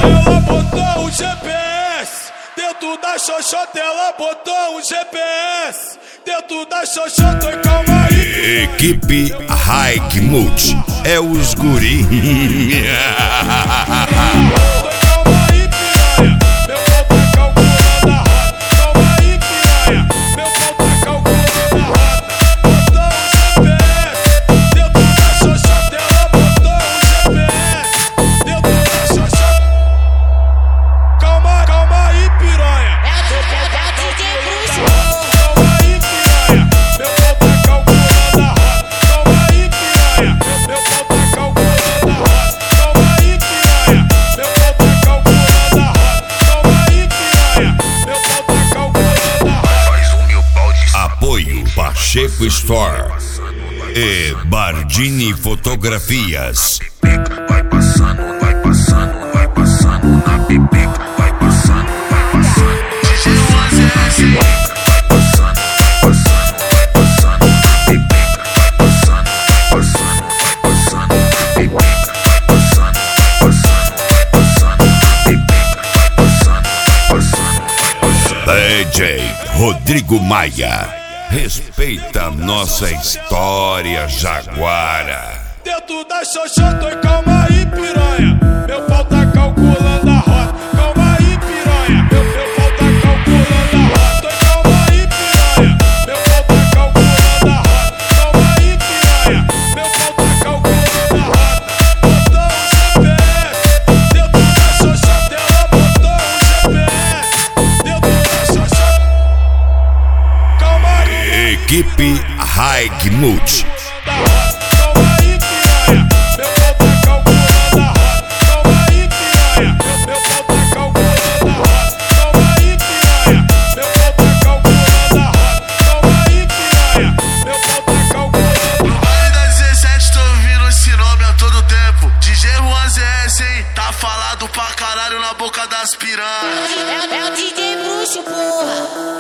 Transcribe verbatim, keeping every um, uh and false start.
Ela botou um G P S dentro da xoxota, ela botou um G P S dentro da xoxota, e calma aí. Equipe Hike Multi é os guri. Pacheco Store e Bardini Fotografias. Vai passando, vai passando, vai passando na pipica, vai passando, vai passando. D J onze S. Vai passando, vai passando, vai passando na pipica, vai passando, vai passando, vai passando na pipica, vai passando, vai passando, vai passando na pipica, vai passando, vai passando, vai passando. D J Rodrigo Maia. Respeita nossa história, Jaguara. Dentro da xoxota, e calma aí, piranha. Meu pau tá calculando a rota. Calma aí, piranha. Meu, meu pau tá calculando a rota. E calma aí, piranha. Meu pau tá calculando a rota. Calma aí, piranha. Meu pau tá calculando a rota. Botou um G P S dentro da xoxota, ela botou um G P S dentro da xoxota. Calma aí. Equipe Hike Multi. Calma aí, piranha. Meu pau tá calculando a rota. Calma aí, piranha. Meu pau tá calculando a rota. Calma aí, piranha. Meu pau tá calculando a rota. Calma aí, piranha. Meu pau tá calculando a rota. Vale da dezessete, tô ouvindo esse nome a todo tempo. D J onze S, hein? Tá falado pra caralho na boca das piranhas. É, é o D J bruxo, porra.